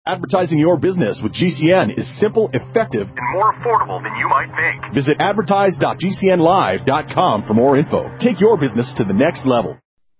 Advertising your business with GCN is simple, effective, and more affordable than you might think. Visit advertise.gcnlive.com for more info. Take your business to the next level.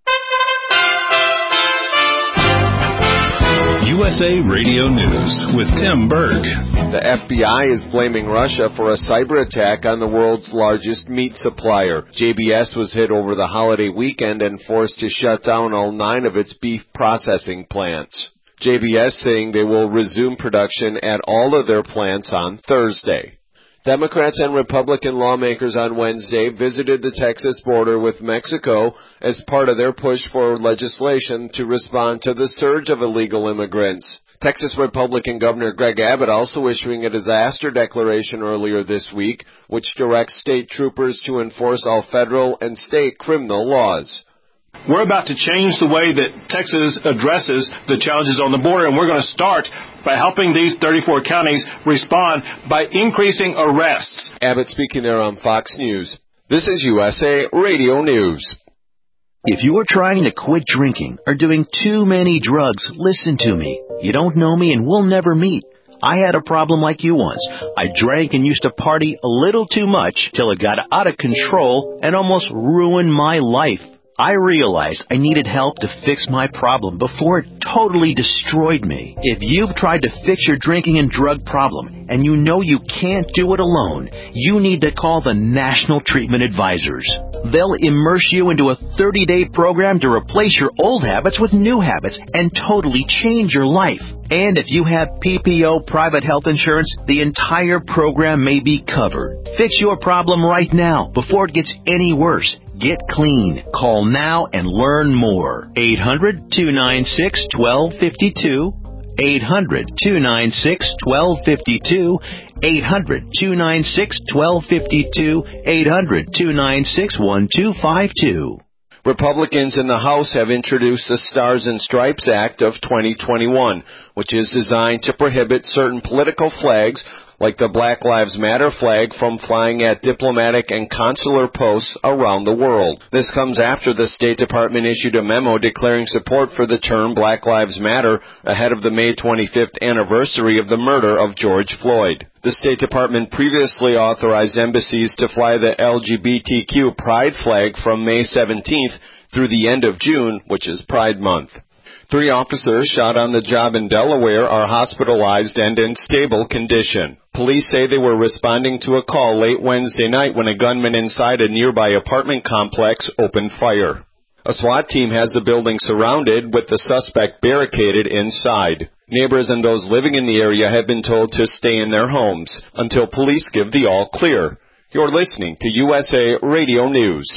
USA Radio News with Tim Berg. The FBI is blaming Russia for a cyber attack on the world's largest meat supplier. JBS was hit over the holiday weekend and forced to shut down all 9 of its beef processing plants. JBS saying they will resume production at all of their plants on Thursday. Democrats and Republican lawmakers on Wednesday visited the Texas border with Mexico as part of their push for legislation to respond to the surge of illegal immigrants. Texas Republican Governor Greg Abbott also issuing a disaster declaration earlier this week, which directs state troopers to enforce all federal and state criminal laws. We're about to change the way that Texas addresses the challenges on the border, and we're going to start by helping these 34 counties respond by increasing arrests. Abbott speaking there on Fox News. This is USA Radio News. If you are trying to quit drinking or doing too many drugs, listen to me. You don't know me and we'll never meet. I had a problem like you once. I drank and used to party a little too much till it got out of control and almost ruined my life. I realized I needed help to fix my problem before it totally destroyed me. If you've tried to fix your drinking and drug problem and you know you can't do it alone, you need to call the National Treatment Advisors. They'll immerse you into a 30-day program to replace your old habits with new habits and totally change your life. And if you have PPO private health insurance, the entire program may be covered. Fix your problem right now before it gets any worse. Get clean. Call now and learn more. 800-296-1252. 800-296-1252. 800-296-1252. 800-296-1252. Republicans in the House have introduced the Stars and Stripes Act of 2021, which is designed to prohibit certain political flags like the Black Lives Matter flag from flying at diplomatic and consular posts around the world. This comes after the State Department issued a memo declaring support for the term Black Lives Matter ahead of the May 25th anniversary of the murder of George Floyd. The State Department previously authorized embassies to fly the LGBTQ Pride flag from May 17th through the end of June, which is Pride Month. 3 officers shot on the job in Delaware are hospitalized and in stable condition. Police say they were responding to a call late Wednesday night when a gunman inside a nearby apartment complex opened fire. A SWAT team has the building surrounded with the suspect barricaded inside. Neighbors and those living in the area have been told to stay in their homes until police give the all clear. You're listening to USA Radio News.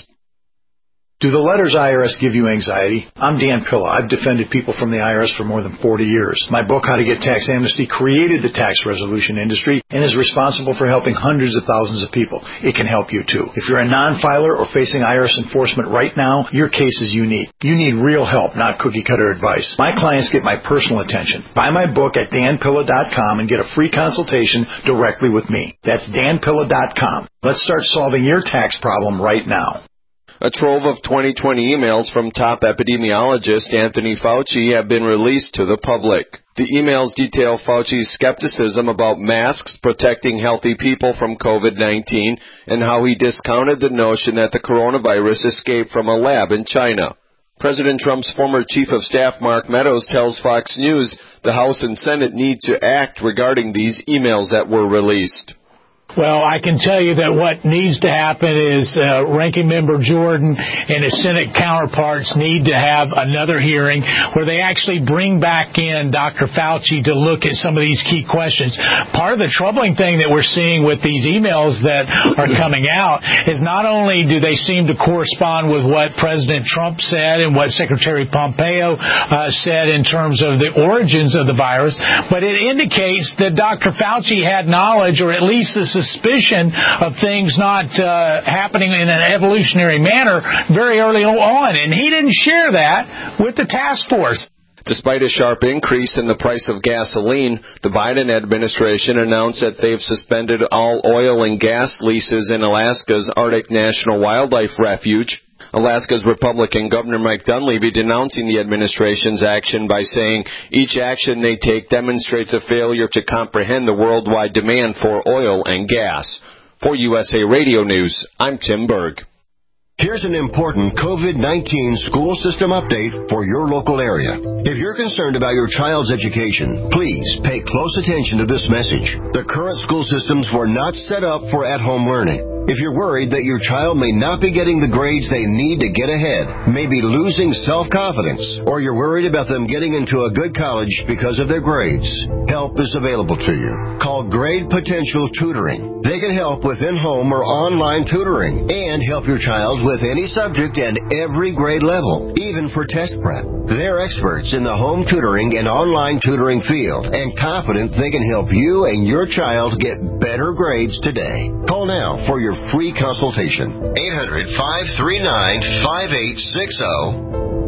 Do the letters IRS give you anxiety? I'm Dan Pilla. I've defended people from the IRS for more than 40 years. My book, How to Get Tax Amnesty, created the tax resolution industry and is responsible for helping hundreds of thousands of people. It can help you too. If you're a non-filer or facing IRS enforcement right now, your case is unique. You need real help, not cookie-cutter advice. My clients get my personal attention. Buy my book at danpilla.com and get a free consultation directly with me. That's danpilla.com. Let's start solving your tax problem right now. A trove of 2020 emails from top epidemiologist Anthony Fauci have been released to the public. The emails detail Fauci's skepticism about masks protecting healthy people from COVID-19 and how he discounted the notion that the coronavirus escaped from a lab in China. President Trump's former chief of staff, Mark Meadows, tells Fox News the House and Senate need to act regarding these emails that were released. Well, I can tell you that what needs to happen is Ranking Member Jordan and his Senate counterparts need to have another hearing where they actually bring back in Dr. Fauci to look at some of these key questions. Part of the troubling thing that we're seeing with these emails that are coming out is not only do they seem to correspond with what President Trump said and what Secretary Pompeo said in terms of the origins of the virus, but it indicates that Dr. Fauci had knowledge, or at least the suspicion of things not happening in an evolutionary manner very early on, and he didn't share that with the task force. Despite a sharp increase in the price of gasoline, the Biden administration announced that they've suspended all oil and gas leases in Alaska's Arctic National Wildlife Refuge. Alaska's Republican Governor Mike Dunleavy denouncing the administration's action by saying each action they take demonstrates a failure to comprehend the worldwide demand for oil and gas. For USA Radio News, I'm Tim Berg. Here's an important COVID-19 school system update for your local area. If you're concerned about your child's education, please pay close attention to this message. The current school systems were not set up for at-home learning. If you're worried that your child may not be getting the grades they need to get ahead, maybe losing self-confidence, or you're worried about them getting into a good college because of their grades, help is available to you. Call Grade Potential Tutoring. They can help with in-home or online tutoring and help your child with any subject and every grade level, even for test prep. They're experts in the home tutoring and online tutoring field and confident they can help you and your child get better grades today. Call now for your free consultation. 800-539-5860.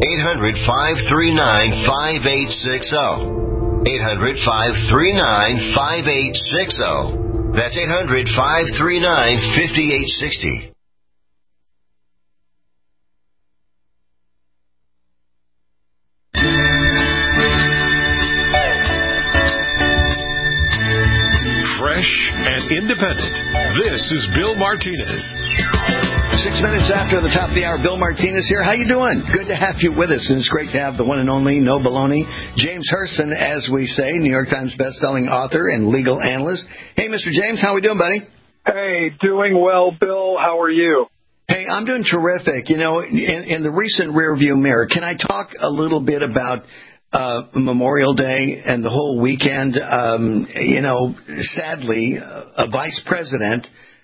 800-539-5860. 800-539-5860. That's 800-539-5860. Fresh and independent. This is Bill Martinez. 6 minutes after the top of the hour, Bill Martinez here. How you doing? Good to have you with us, and it's great to have the one and only, no baloney, James Hurston, as we say, New York Times best-selling author and legal analyst. Hey, Mr. James, how we doing, buddy? Hey, doing well, Bill. How are you? Hey, I'm doing terrific. You know, in the recent rearview mirror, can I talk a little bit about Memorial Day and the whole weekend? Sadly, the vice president,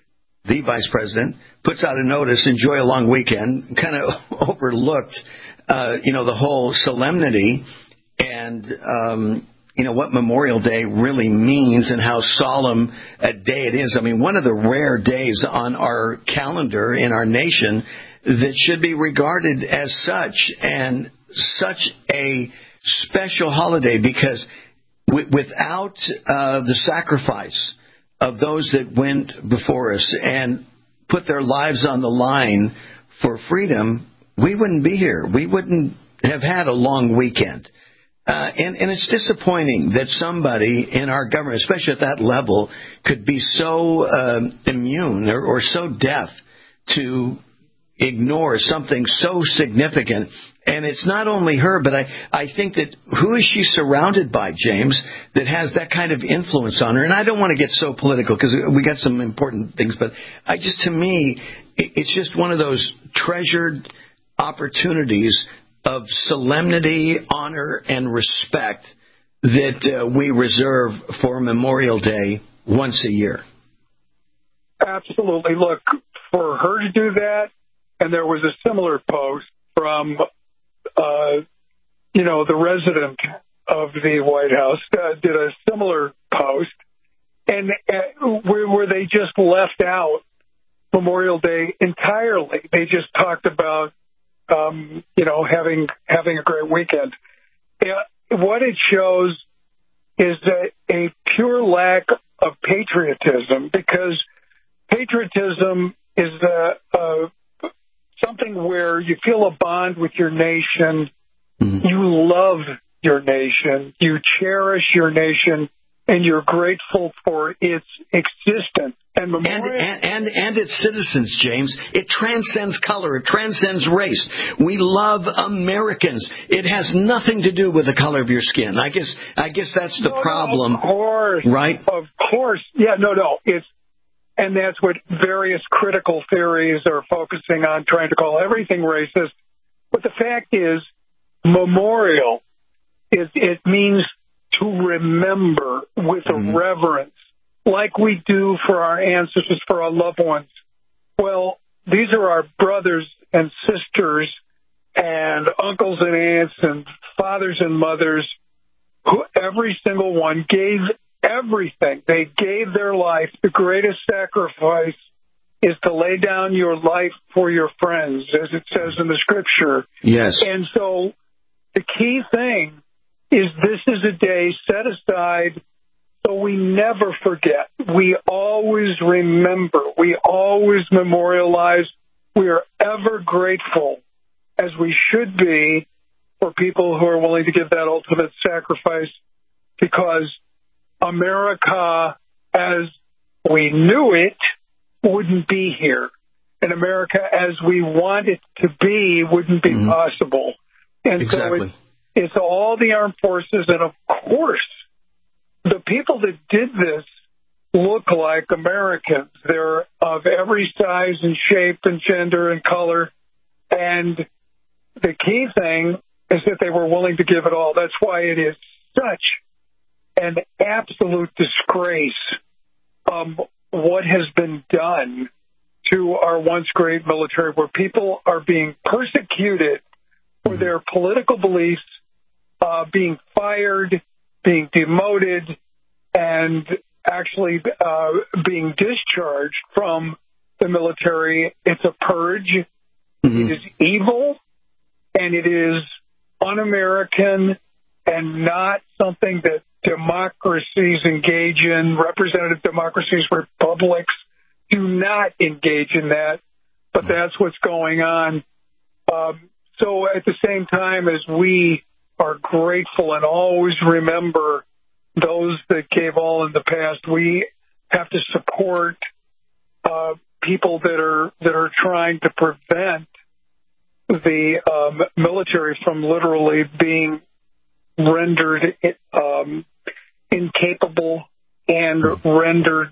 puts out a notice, enjoy a long weekend, kind of overlooked, the whole solemnity and, what Memorial Day really means and how solemn a day it is. I mean, one of the rare days on our calendar in our nation that should be regarded as such, and such a special holiday, because without the sacrifice of those that went before us and put their lives on the line for freedom, we wouldn't be here. We wouldn't have had a long weekend. And it's disappointing that somebody in our government, especially at that level, could be so immune or so deaf to ignore something so significant. And it's not only her, but I think that who is she surrounded by, James, that has that kind of influence on her? And I don't want to get so political because we got some important things, but to me, it's just one of those treasured opportunities of solemnity, honor, and respect that we reserve for Memorial Day once a year. Absolutely. Look, for her to do that, and there was a similar post from, the resident of the White House did a similar post, and where they just left out Memorial Day entirely. They just talked about, having a great weekend. What it shows is a pure lack of patriotism, because patriotism is something where you feel a bond with your nation, you love your nation, you cherish your nation, and you're grateful for its existence. And its citizens, James. It transcends color. It transcends race. We love Americans. It has nothing to do with the color of your skin. I guess that's the problem. No, of course. Right? Of course. Yeah, no. And that's what various critical theories are focusing on, trying to call everything racist. But the fact is, memorial, it means to remember with a reverence, like we do for our ancestors, for our loved ones. Well, these are our brothers and sisters and uncles and aunts and fathers and mothers who every single one gave everything. They gave their life. The greatest sacrifice is to lay down your life for your friends, as it says in the scripture. Yes. And so the key thing is this is a day set aside so we never forget. We always remember. We always memorialize we are ever grateful, as we should be, for people who are willing to give that ultimate sacrifice, because America, as we knew it, wouldn't be here. And America, as we want it to be, wouldn't be possible. And exactly. So it's all the armed forces, and of course, the people that did this look like Americans. They're of every size and shape and gender and color. And the key thing is that they were willing to give it all. That's why it is such an absolute disgrace what has been done to our once great military, where people are being persecuted for their political beliefs, being fired, being demoted, and actually being discharged from the military. It's a purge. It is evil, and it is un-American, and not something that democracies engage in. Representative democracies, republics, do not engage in that, but that's what's going on. So at the same time as we are grateful and always remember those that gave all in the past, we have to support people that are trying to prevent the military from literally being rendered incapable and rendered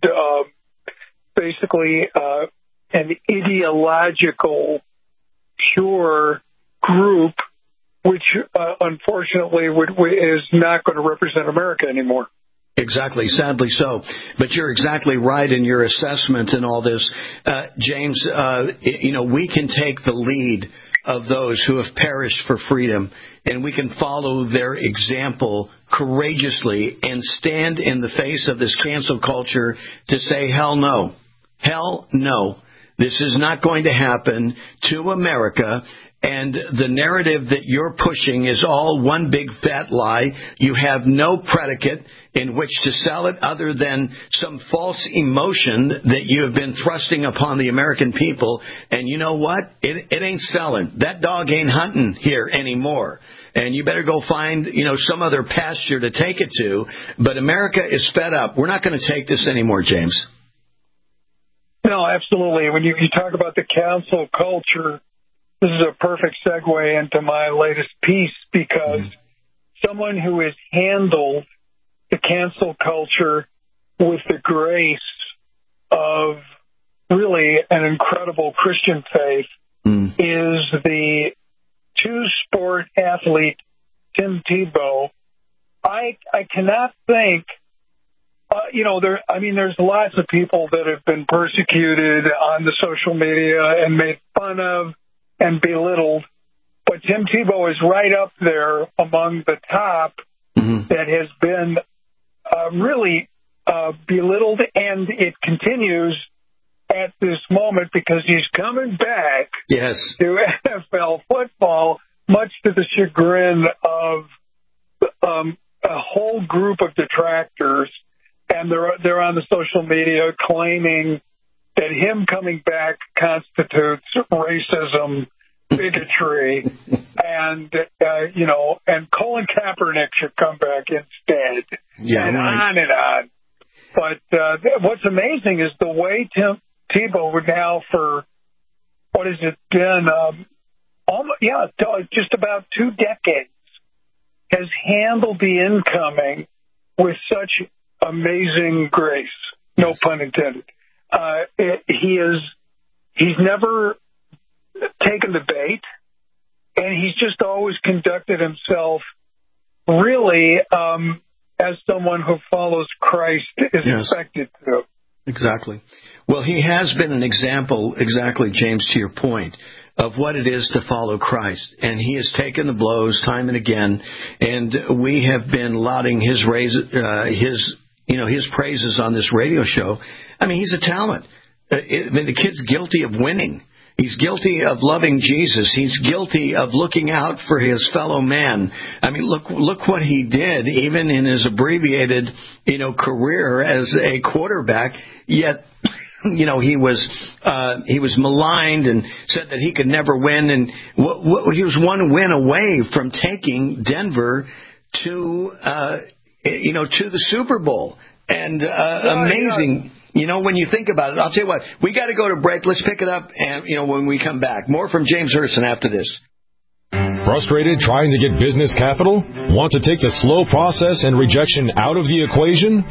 basically an ideological, pure group, which unfortunately is not going to represent America anymore. Exactly, sadly so. But you're exactly right in your assessment in all this. James, we can take the lead of those who have perished for freedom, and we can follow their example courageously and stand in the face of this cancel culture to say, hell no. Hell no. This is not going to happen to America. And the narrative that you're pushing is all one big fat lie. You have no predicate in which to sell it other than some false emotion that you have been thrusting upon the American people. And you know what? It ain't selling. That dog ain't hunting here anymore. And you better go find, some other pasture to take it to. But America is fed up. We're not going to take this anymore, James. No, absolutely. When you talk about the cancel culture, this is a perfect segue into my latest piece, because someone who has handled the cancel culture with the grace of really an incredible Christian faith is the two-sport athlete Tim Tebow. I cannot think, there's lots of people that have been persecuted on the social media and made fun of and belittled, but Tim Tebow is right up there among the top that has been really belittled, and it continues at this moment because he's coming back to NFL football, much to the chagrin of a whole group of detractors, and they're on the social media claiming that him coming back constitutes racism, bigotry, and Colin Kaepernick should come back instead, and on. But what's amazing is the way Tim Tebow would now, for what has it been, just about 2 decades, has handled the incoming with such amazing grace, no pun intended. He's never taken the bait, and he's just always conducted himself really as someone who follows Christ is expected to. Exactly. Well, he has been an example, exactly, James, to your point, of what it is to follow Christ. And he has taken the blows time and again, and we have been lauding his praises on this radio show. I mean, he's a talent. The kid's guilty of winning. He's guilty of loving Jesus. He's guilty of looking out for his fellow man. I mean, look what he did, even in his abbreviated, career as a quarterback. Yet, he was maligned and said that he could never win. And he was one win away from taking Denver to the Super Bowl. And amazing. When you think about it, I'll tell you what, we got to go to break. Let's pick it up and when we come back. More from James Herson after this. Frustrated trying to get business capital? Want to take the slow process and rejection out of the equation?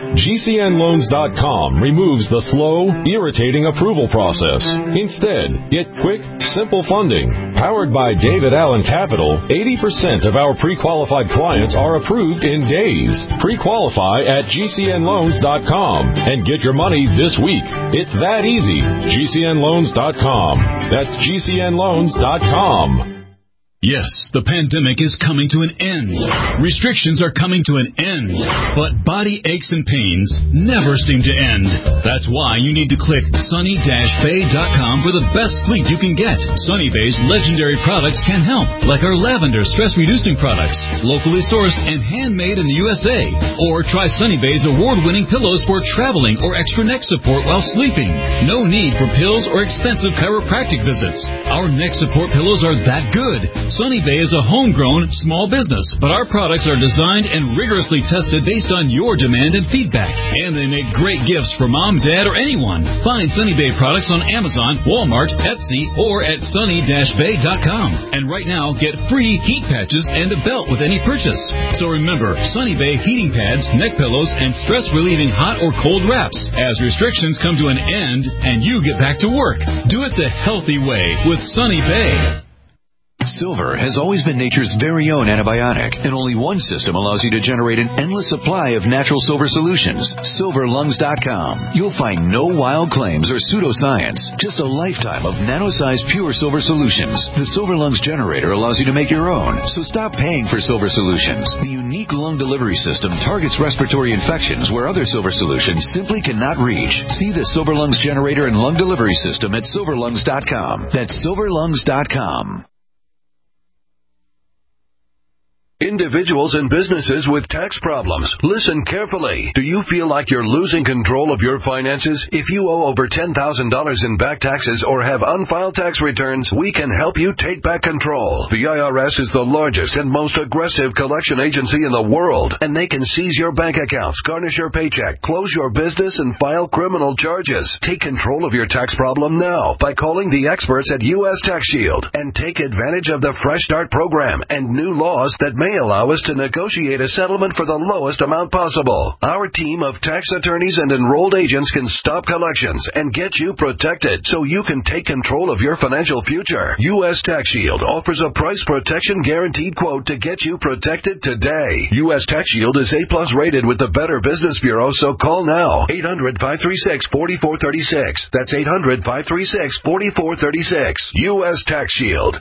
GCNLoans.com removes the slow, irritating approval process. Instead, get quick, simple funding. Powered by David Allen Capital, 80% of our pre-qualified clients are approved in days. Pre-qualify at GCNLoans.com and get your money this week. It's that easy. GCNLoans.com. That's GCNLoans.com. Yes, the pandemic is coming to an end. Restrictions are coming to an end. But body aches and pains never seem to end. That's why you need to click sunny-bay.com for the best sleep you can get. Sunny Bay's legendary products can help, like our lavender stress-reducing products, locally sourced and handmade in the USA. Or try Sunny Bay's award-winning pillows for traveling or extra neck support while sleeping. No need for pills or expensive chiropractic visits. Our neck support pillows are that good. Sunny Bay is a homegrown small business, but our products are designed and rigorously tested based on your demand and feedback. And they make great gifts for mom, dad, or anyone. Find Sunny Bay products on Amazon, Walmart, Etsy, or at sunny-bay.com. And right now, get free heat patches and a belt with any purchase. So remember, Sunny Bay heating pads, neck pillows, and stress-relieving hot or cold wraps. As restrictions come to an end and you get back to work, do it the healthy way with Sunny Bay. Silver has always been nature's very own antibiotic, and only one system allows you to generate an endless supply of natural silver solutions. SilverLungs.com. You'll find no wild claims or pseudoscience, just a lifetime of nano-sized pure silver solutions. The Silver Lungs generator allows you to make your own, so stop paying for silver solutions. The unique lung delivery system targets respiratory infections where other silver solutions simply cannot reach. See the Silver Lungs generator and lung delivery system at SilverLungs.com. That's SilverLungs.com. Individuals and businesses with tax problems, listen carefully. Do you feel like you're losing control of your finances? If you owe over $10,000 in back taxes or have unfiled tax returns, we can help you take back control. The IRS is the largest and most aggressive collection agency in the world, and they can seize your bank accounts, garnish your paycheck, close your business, and file criminal charges. Take control of your tax problem now by calling the experts at U.S. Tax Shield and take advantage of the Fresh Start program and new laws that may allow us to negotiate a settlement for the lowest amount possible. Our team of tax attorneys and enrolled agents can stop collections and get you protected so you can take control of your financial future. U.S. Tax Shield offers a price protection guaranteed quote to get you protected today. U.S. Tax Shield is A+ rated with the Better Business Bureau, so call now. 800-536-4436. That's 800-536-4436. U.S. Tax Shield.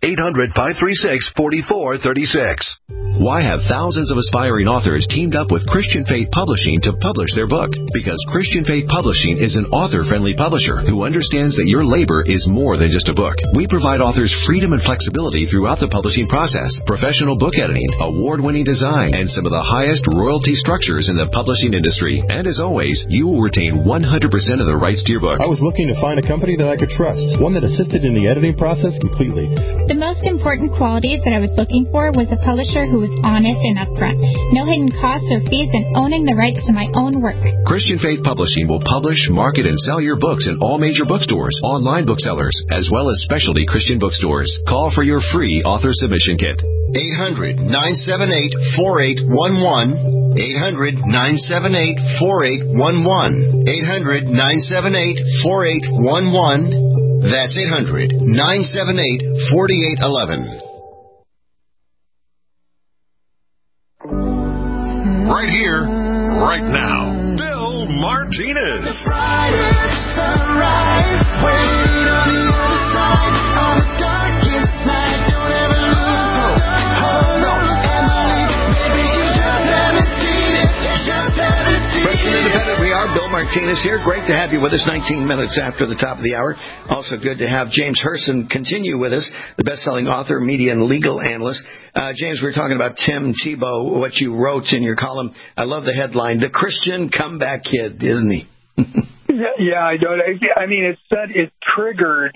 800-536-4436. Why have thousands of aspiring authors teamed up with Christian Faith Publishing to publish their book? Because Christian Faith Publishing is an author-friendly publisher who understands that your labor is more than just a book. We provide authors freedom and flexibility throughout the publishing process, professional book editing, award-winning design, and some of the highest royalty structures in the publishing industry. And as always, you will retain 100% of the rights to your book. I was looking to find a company that I could trust, one that assisted in the editing process completely. The most important qualities that I was looking for was a publisher who was honest and upfront, no hidden costs or fees, and owning the rights to my own work. Christian Faith Publishing will publish, market, and sell your books in all major bookstores, online booksellers, as well as specialty Christian bookstores. Call for your free author submission kit. 800-978-4811. 800-978-4811. 800-978-4811. That's 800-978-4811. Right here, right now, Bill Martinez. The brightest sunrise, waiting on the other side of the darkest night. Don't ever lose hope, and believe, maybe you just haven't seen it, just haven't seen Fresh and Independent, we are. Bill Martinez here. Great to have you with us 19 minutes after the top of the hour. Also good to have James Herson continue with us, the best-selling author, media, and legal analyst. James, we were talking about Tim Tebow, what you wrote in your column. I love the headline, The Christian Comeback Kid, isn't he? Yeah, I know. I mean, it triggered,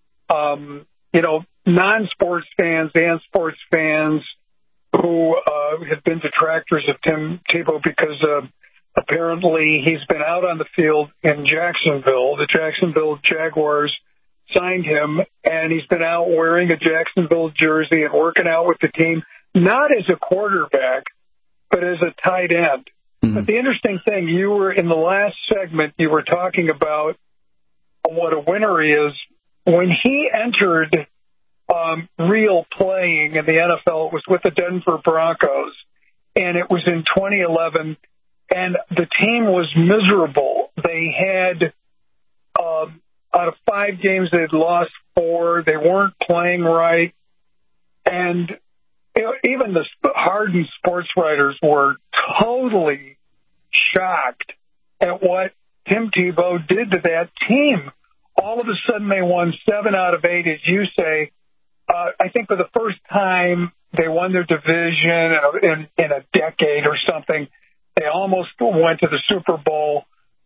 non-sports fans and sports fans who have been detractors of Tim Tebow because apparently he's been out on the field in Jacksonville. The Jacksonville Jaguars signed him, and he's been out wearing a Jacksonville jersey and working out with the team, not as a quarterback, but as a tight end. Mm-hmm. But the interesting thing, you were in the last segment, you were talking about what a winner is. When he entered real playing in the NFL, it was with the Denver Broncos, and it was in 2011, and the team was miserable. They had, out of 5 games, they'd lost 4. They weren't playing right. And even the hardened sports writers were totally shocked at what Tim Tebow did to that team. All of a sudden, they won 7 out of 8, as you say. I think for the first time, they won their division in a decade or something. They almost went to the Super Bowl.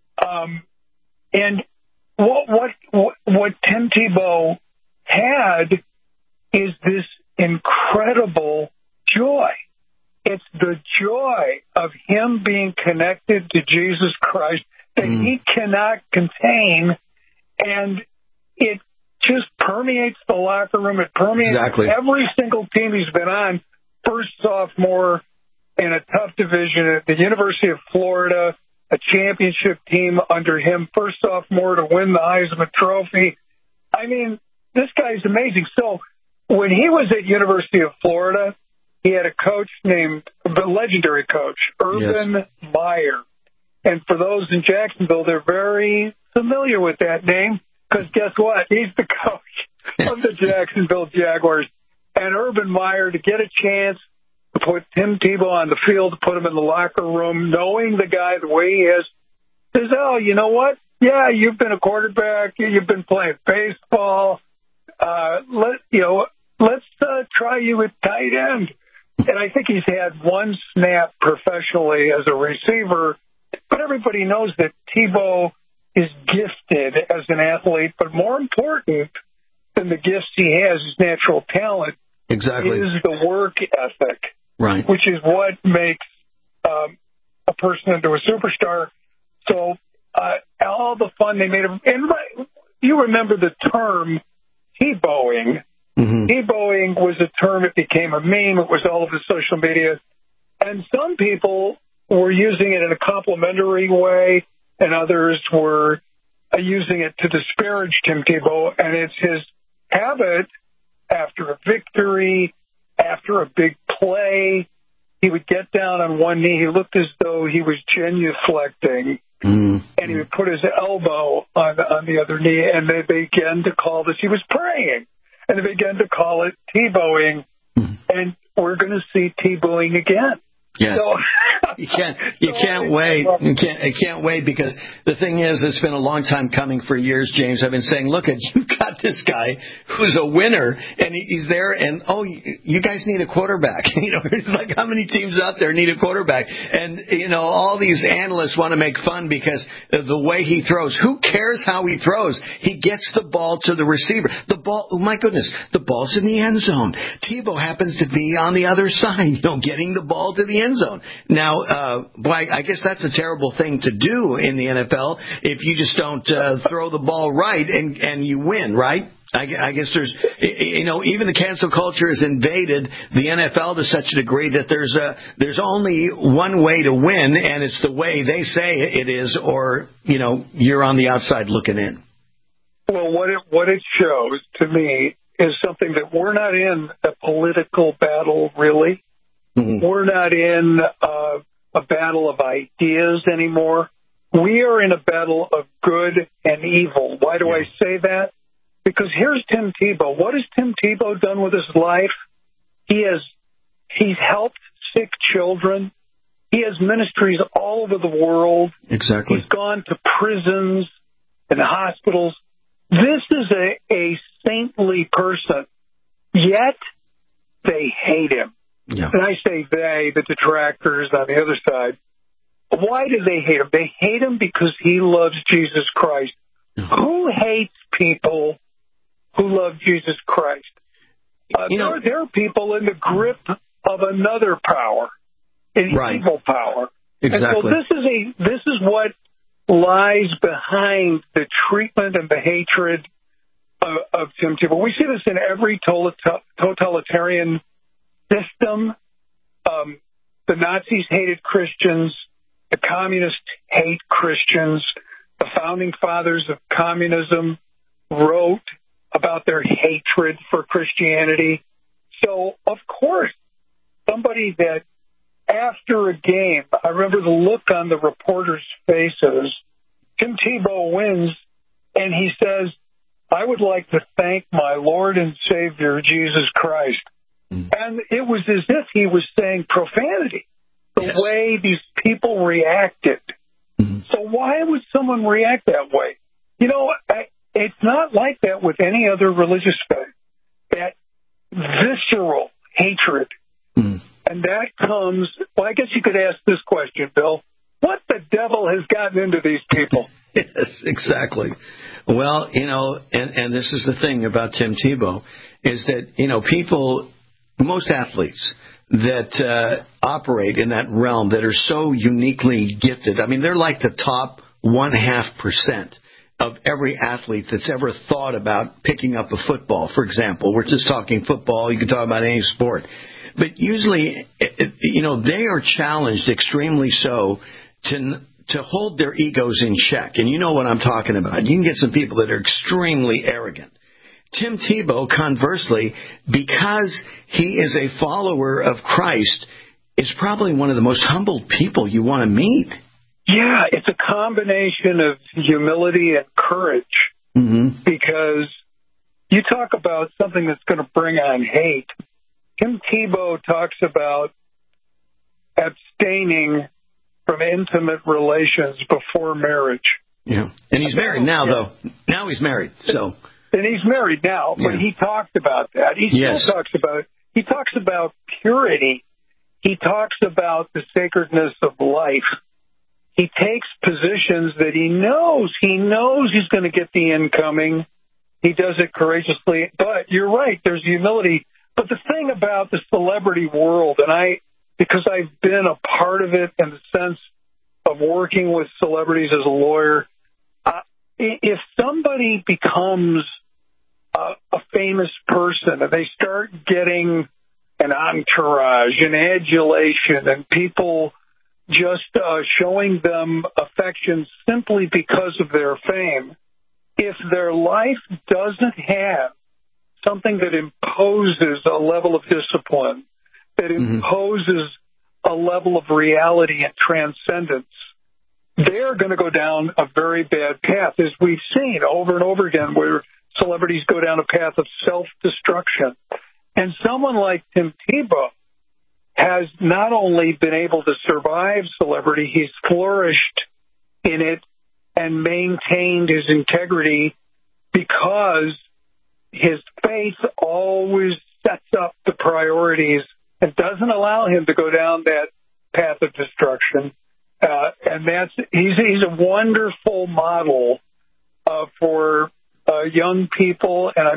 And what Tim Tebow had is this incredible joy. It's the joy of him being connected to Jesus Christ that he cannot contain, and it just permeates the locker room. It permeates every single team he's been on. First sophomore in a tough division at the University of Florida, a championship team under him, first sophomore to win the Heisman Trophy. I mean, this guy's amazing. So when he was at University of Florida, he had a coach named, the legendary coach, Urban Meyer. And for those in Jacksonville, they're very familiar with that name because guess what? He's the coach of the Jacksonville Jaguars. And Urban Meyer, to get a chance to put Tim Tebow on the field, to put him in the locker room, knowing the guy the way he is, says, oh, you know what? Yeah, you've been a quarterback. You've been playing baseball. Let's try you at tight end. And I think he's had 1 snap professionally as a receiver, but everybody knows that Tebow is gifted as an athlete, but more important than the gifts he has, his natural talent, is the work ethic, which is what makes a person into a superstar. So all the fun they made of, and you remember the term Tebowing. Tebowing was a term, it became a meme, it was all over social media, and some people were using it in a complimentary way, and others were using it to disparage Tim Tebow, and it's his habit after a victory, after a big play, he would get down on one knee, he looked as though he was genuflecting, and he would put his elbow on the other knee, and they began to call this, he was praying. And they began to call it Tebowing, and we're going to see Tebowing again. Yes. So, you can't wait. You can't wait because the thing is, it's been a long time coming for years, James. I've been saying, look, you've got this guy who's a winner, and he's there, and, you guys need a quarterback. It's like how many teams out there need a quarterback? And, all these analysts want to make fun because of the way he throws. Who cares how he throws? He gets the ball to the receiver. The ball, oh, my goodness, the ball's in the end zone. Tebow happens to be on the other side, getting the ball to the end zone. Now, I guess that's a terrible thing to do in the NFL if you just don't throw the ball right and you win, right? I guess there's, even the cancel culture has invaded the NFL to such a degree that there's only one way to win, and it's the way they say it is, or, you're on the outside looking in. Well, what it shows to me is something that we're not in a political battle, really. We're not in a battle of ideas anymore. We are in a battle of good and evil. Why do I say that? Because here's Tim Tebow. What has Tim Tebow done with his life? He's helped sick children. He has ministries all over the world. Exactly. He's gone to prisons and hospitals. This is a saintly person, yet they hate him. Yeah. And I say they, the detractors on the other side. Why do they hate him? They hate him because he loves Jesus Christ. Who hates people who love Jesus Christ? There are people in the grip of another power, an evil power. Exactly. And so this is what lies behind the treatment and the hatred of Tim Tebow. We see this in every totalitarian system. The Nazis hated Christians. The communists hate Christians. The founding fathers of communism wrote about their hatred for Christianity. So, of course, somebody that after a game, I remember the look on the reporters' faces, Tim Tebow wins, and he says, I would like to thank my Lord and Savior, Jesus Christ. And it was as if he was saying profanity, the way these people reacted. So why would someone react that way? It's not like that with any other religious faith, that visceral hatred. And that comes, well, I guess you could ask this question, Bill. What the devil has gotten into these people? Yes, exactly. Well, and this is the thing about Tim Tebow, is that, people, most athletes that operate in that realm that are so uniquely gifted, I mean, they're like the top 0.5% of every athlete that's ever thought about picking up a football, for example. We're just talking football. You can talk about any sport. But usually, they are challenged extremely so to hold their egos in check. And you know what I'm talking about. You can get some people that are extremely arrogant. Tim Tebow, conversely, because he is a follower of Christ, is probably one of the most humbled people you want to meet. Yeah, it's a combination of humility and courage. Because you talk about something that's going to bring on hate. Tim Tebow talks about abstaining from intimate relations before marriage. Yeah, and he's married now, though. Now he's married, so. And he's married now, but he talked about that. He still talks about it. He talks about purity. He talks about the sacredness of life. He takes positions that he knows he's going to get the incoming. He does it courageously. But you're right, there's humility. But the thing about the celebrity world, and because I've been a part of it in the sense of working with celebrities as a lawyer, if somebody becomes a famous person and they start getting an entourage, an adulation, and people just showing them affection simply because of their fame, if their life doesn't have something that imposes a level of discipline, that imposes a level of reality and transcendence, they're going to go down a very bad path, as we've seen over and over again, where celebrities go down a path of self-destruction. And someone like Tim Tebow has not only been able to survive celebrity, he's flourished in it and maintained his integrity because his faith always sets up the priorities and doesn't allow him to go down that path of destruction. And he's a wonderful model for young people. And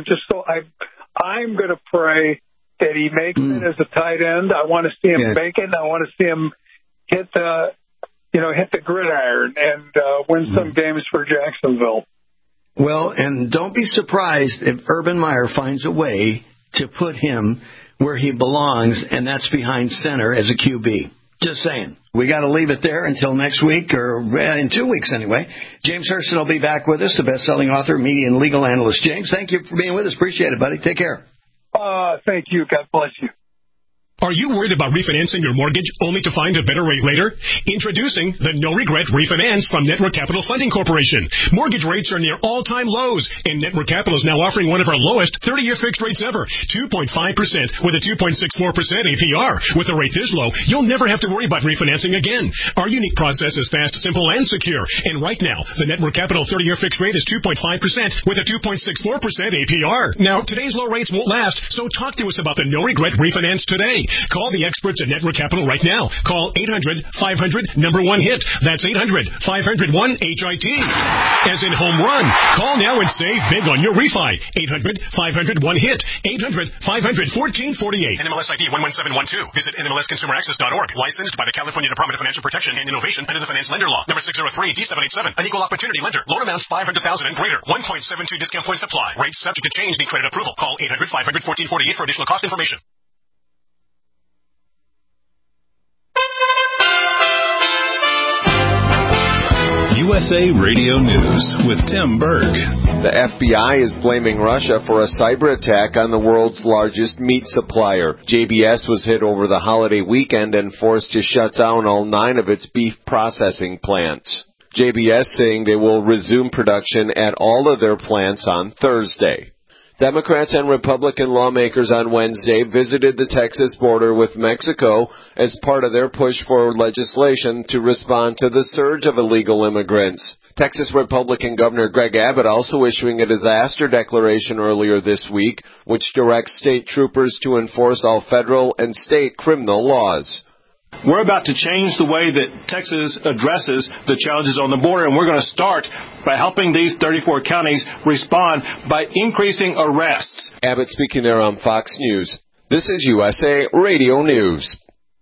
I'm going to pray that he makes it as a tight end. I want to see him make it. And I want to see him hit the gridiron and win some games for Jacksonville. Well, and don't be surprised if Urban Meyer finds a way to put him where he belongs, and that's behind center as a QB. Just saying. We got to leave it there until next week, or in 2 weeks anyway. James Hurston will be back with us, the best-selling author, media, and legal analyst. James, thank you for being with us. Appreciate it, buddy. Take care. Thank you. God bless you. Are you worried about refinancing your mortgage only to find a better rate later? Introducing the No Regret Refinance from Network Capital Funding Corporation. Mortgage rates are near all-time lows, and Network Capital is now offering one of our lowest 30-year fixed rates ever, 2.5% with a 2.64% APR. With a rate this low, you'll never have to worry about refinancing again. Our unique process is fast, simple, and secure. And right now, the Network Capital 30-year fixed rate is 2.5% with a 2.64% APR. Now, today's low rates won't last, so talk to us about the No Regret Refinance today. Call the experts at Network Capital right now. Call 800-500-1-HIT. That's 800-500-1-HIT. As in home run. Call now and save big on your refi. 800-500-1-HIT. 800-500-1448. NMLS ID 11712. Visit NMLSConsumerAccess.org. Licensed by the California Department of Financial Protection and Innovation under the Finance Lender Law. Number 603-D787. An equal opportunity lender. Loan amounts $500,000 and greater. 1.72 discount points apply. Rates subject to change. Need credit approval. Call 800-500-1448 for additional cost information. USA Radio News with Tim Berg. The FBI is blaming Russia for a cyber attack on the world's largest meat supplier. JBS was hit over the holiday weekend and forced to shut down all 9 of its beef processing plants. JBS saying they will resume production at all of their plants on Thursday. Democrats and Republican lawmakers on Wednesday visited the Texas border with Mexico as part of their push for legislation to respond to the surge of illegal immigrants. Texas Republican Governor Greg Abbott also issuing a disaster declaration earlier this week, which directs state troopers to enforce all federal and state criminal laws. We're about to change the way that Texas addresses the challenges on the border, and we're going to start by helping these 34 counties respond by increasing arrests. Abbott speaking there on Fox News. This is USA Radio News.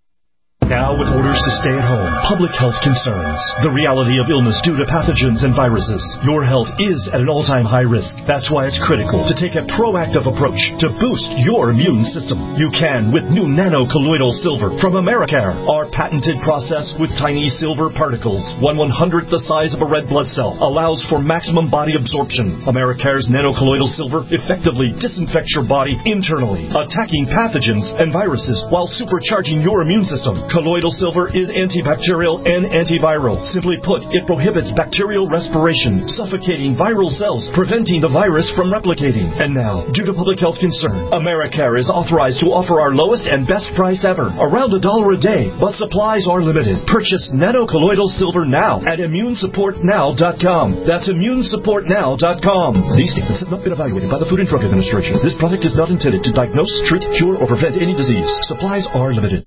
Now with orders to stay at home, public health concerns, the reality of illness due to pathogens and viruses. Your health is at an all-time high risk. That's why it's critical to take a proactive approach to boost your immune system. You can with new nano-colloidal silver from Americare, our patented process with tiny silver particles. 1/100th the size of a red blood cell allows for maximum body absorption. Americare's nano-colloidal silver effectively disinfects your body internally, attacking pathogens and viruses while supercharging your immune system. Colloidal silver is antibacterial and antiviral. Simply put, it prohibits bacterial respiration, suffocating viral cells, preventing the virus from replicating. And now, due to public health concern, Americare is authorized to offer our lowest and best price ever, around $1 a day, but supplies are limited. Purchase nano-colloidal silver now at ImmuneSupportNow.com. That's ImmuneSupportNow.com. These statements have not been evaluated by the Food and Drug Administration. This product is not intended to diagnose, treat, cure, or prevent any disease. Supplies are limited.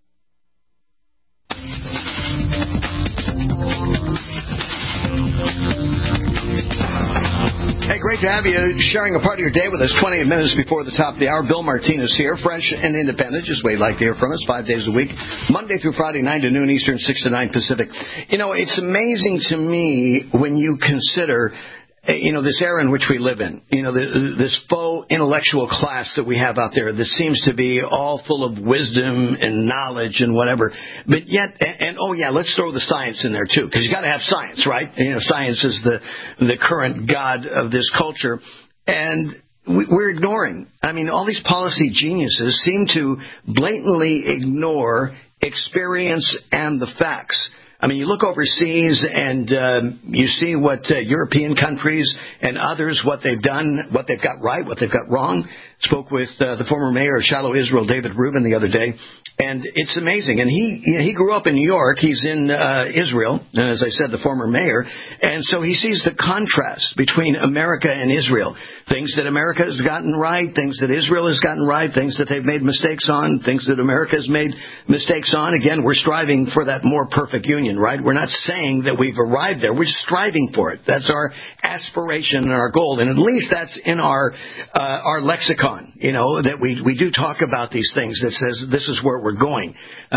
Hey, great to have you sharing a part of your day with us 28 minutes before the top of the hour. Bill Martinez here, fresh and independent, just way you'd like to hear from us 5 days a week, Monday through Friday, 9 to noon Eastern, 6 to 9 Pacific. You know, it's amazing to me when you consider, this era in which we live in, this faux intellectual class that we have out there that seems to be all full of wisdom and knowledge and whatever. But yet, let's throw the science in there too, because you got to have science, right? Science is the current god of this culture. And we're ignoring. All these policy geniuses seem to blatantly ignore experience and the facts. You look overseas and you see what European countries and others, what they've done, what they've got right, what they've got wrong. Spoke with the former mayor of Shiloh, Israel, David Rubin, the other day. And it's amazing. And he grew up in New York. He's in Israel, as I said, the former mayor. And so he sees the contrast between America and Israel. Things that America has gotten right, things that Israel has gotten right, things that they've made mistakes on, things that America has made mistakes on. Again, we're striving for that more perfect union, right? We're not saying that we've arrived there. We're striving for it. That's our aspiration and our goal. And at least that's in our lexicon, that we do talk about these things that says this is where we're going.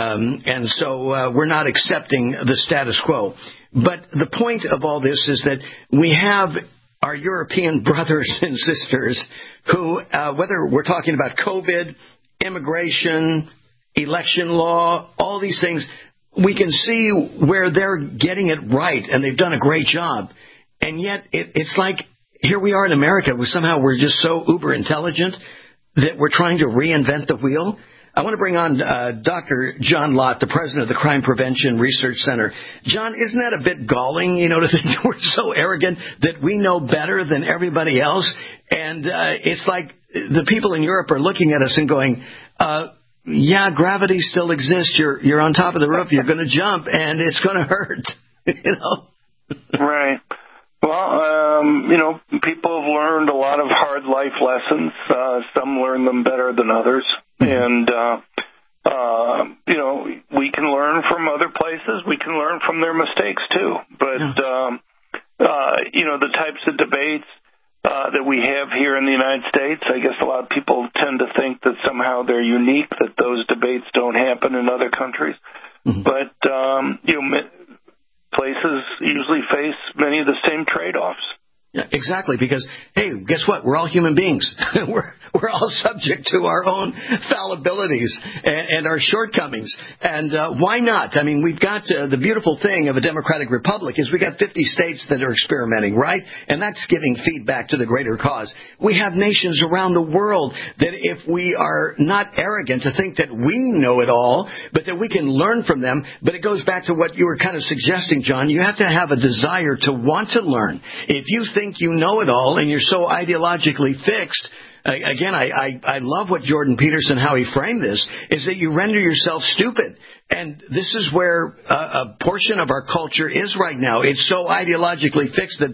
And so we're not accepting the status quo. But the point of all this is that we have our European brothers and sisters who, whether we're talking about COVID, immigration, election law, all these things, we can see where they're getting it right, and they've done a great job. And yet it's like here we are in America, somehow we're just so uber intelligent that we're trying to reinvent the wheel. I want to bring on Dr. John Lott, the president of the Crime Prevention Research Center. John, isn't that a bit galling, to think we're so arrogant that we know better than everybody else? And it's like the people in Europe are looking at us and going, gravity still exists. You're on top of the roof. You're going to jump, and it's going to hurt, Right. Well, people have learned a lot of hard life lessons. Some learn them better than others. And we can learn from other places. We can learn from their mistakes too. But the types of debates that we have here in the United States, I guess a lot of people tend to think that somehow they're unique, that those debates don't happen in other countries. Mm-hmm. But places usually face many of the same trade-offs. Yeah, exactly, because, hey, guess what? We're all human beings. We're all subject to our own fallibilities and our shortcomings. And why not? I mean, we've got the beautiful thing of a democratic republic is we got 50 states that are experimenting, right? And that's giving feedback to the greater cause. We have nations around the world that if we are not arrogant to think that we know it all, but that we can learn from them. But it goes back to what you were kind of suggesting, John. You have to have a desire to want to learn. If you think you know it all and you're so ideologically fixed, again, I love what Jordan Peterson, how he framed this, is that you render yourself stupid. And this is where a portion of our culture is right now. It's so ideologically fixed that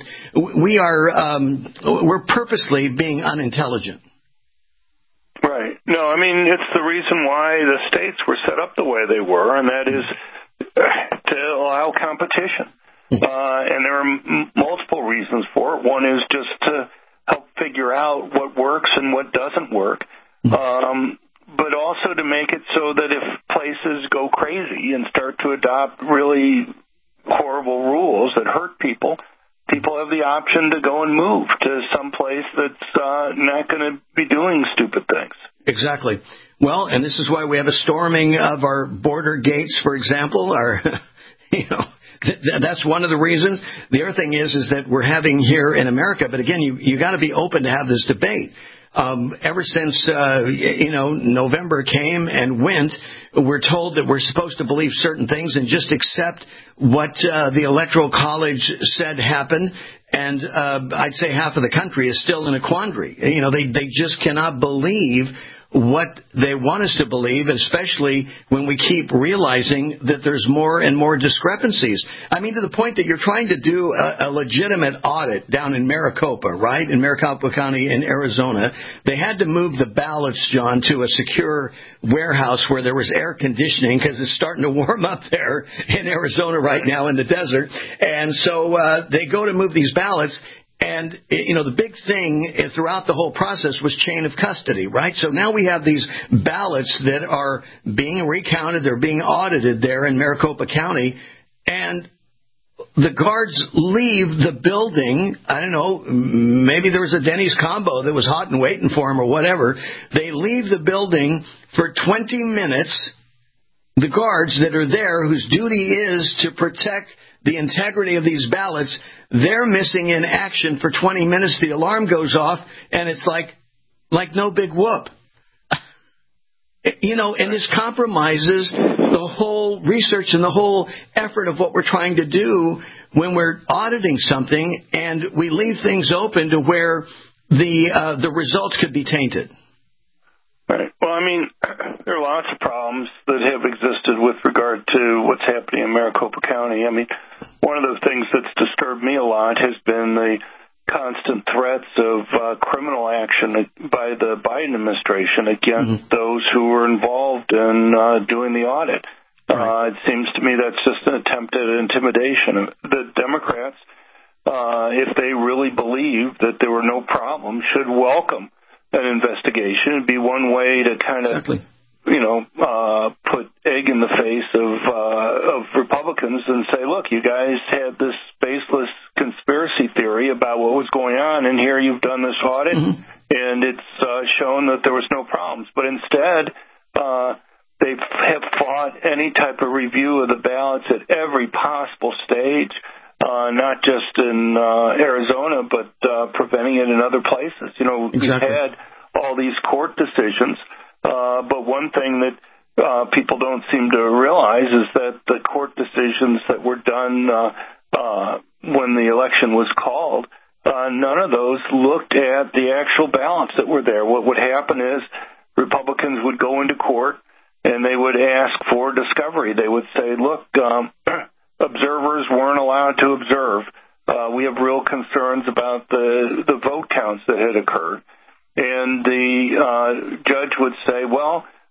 we're purposely being unintelligent. Right. No, I mean, it's the reason why the states were set up the way they were, and that is to allow competition. And there are multiple reasons for it. One is just to help figure out what works and what doesn't work, but also to make it so that if places go crazy and start to adopt really horrible rules that hurt people, people have the option to go and move to some place that's not going to be doing stupid things. Exactly. Well, and this is why we have a storming of our border gates, for example, that's one of the reasons. The other thing is that we're having here in America, but again, you got to be open to have this debate. Ever since, November came and went, we're told that we're supposed to believe certain things and just accept what the Electoral College said happened. And I'd say half of the country is still in a quandary. They just cannot believe what they want us to believe, especially when we keep realizing that there's more and more discrepancies. I mean, to the point that you're trying to do a legitimate audit down in Maricopa, right? In Maricopa County in Arizona. They had to move the ballots, John, to a secure warehouse where there was air conditioning because it's starting to warm up there in Arizona right now in the desert. And so they go to move these ballots. And, the big thing throughout the whole process was chain of custody, right? So now we have these ballots that are being recounted. They're being audited there in Maricopa County. And the guards leave the building. I don't know, maybe there was a Denny's combo that was hot and waiting for them or whatever. They leave the building for 20 minutes. The guards that are there, whose duty is to protect the integrity of these ballots, they're missing in action for 20 minutes. The alarm goes off, and it's like no big whoop. And this compromises the whole research and the whole effort of what we're trying to do when we're auditing something, and we leave things open to where the results could be tainted. Right. Well, I mean, there are lots of problems that have existed with regard to what's happening in Maricopa County. I mean, one of the things that's disturbed me a lot has been the constant threats of criminal action by the Biden administration against those who were involved in doing the audit. It seems to me that's just an attempt at intimidation. The Democrats, if they really believe that there were no problems, should welcome an investigation. It'd be one way to kind of, put egg in the face of Republicans and say, look, you guys had this baseless conspiracy theory about what was going on, and here you've done this audit, and it's shown that there was no problems. But instead, they have fought any type of review of the ballots at every possible stage, not just in Arizona, but preventing it in other places. We've had all these court decisions, but one thing that people don't seem to realize is that the court decisions that were done when the election was called, none of those looked at the actual ballots that were there. What would happen is Republicans would go into court and they would ask for discovery. They would say, look, observers weren't allowed to observe. We have real concerns about the vote counts that had occurred. And the judge would say, well,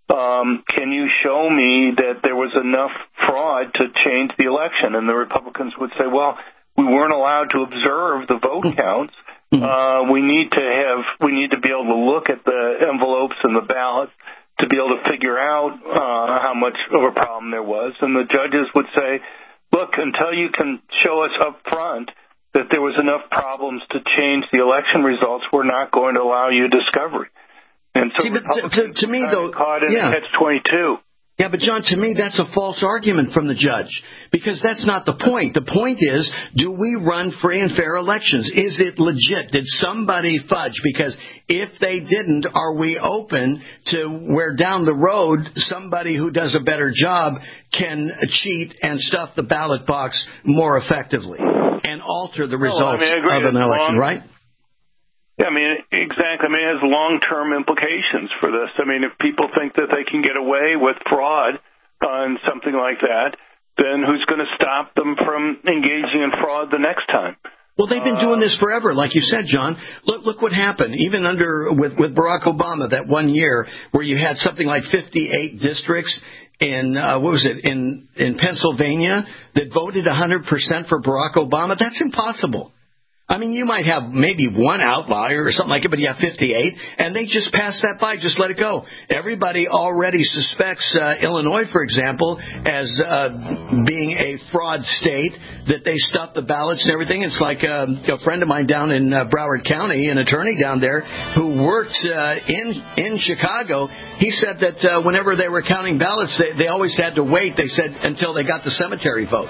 can you show me that there was enough fraud to change the election? And the Republicans would say, well, we weren't allowed to observe the vote counts. We need to be able to look at the envelopes and the ballots to be able to figure out how much of a problem there was. And the judges would say, look, until you can show us up front that there was enough problems to change the election results, we're not going to allow you discovery. And so to me, though, caught in catch-22. Yeah, but John, to me, that's a false argument from the judge, because that's not the point. The point is, do we run free and fair elections? Is it legit? Did somebody fudge? Because if they didn't, are we open to where down the road somebody who does a better job can cheat and stuff the ballot box more effectively and alter the results of an election, right? Yeah, I mean, exactly. I mean, it has long-term implications for this. I mean, if people think that they can get away with fraud on something like that, then who's going to stop them from engaging in fraud the next time? Well, they've been doing this forever, like you said, John. Look what happened. Even with Barack Obama that one year where you had something like 58 districts in in Pennsylvania that voted 100% for Barack Obama. That's impossible. I mean, you might have maybe one outlier or something like it, but you have 58, and they just pass that by, just let it go. Everybody already suspects Illinois, for example, as being a fraud state, that they stuff the ballots and everything. It's like a friend of mine down in Broward County, an attorney down there, who worked in Chicago. He said that whenever they were counting ballots, they always had to wait, they said, until they got the cemetery vote.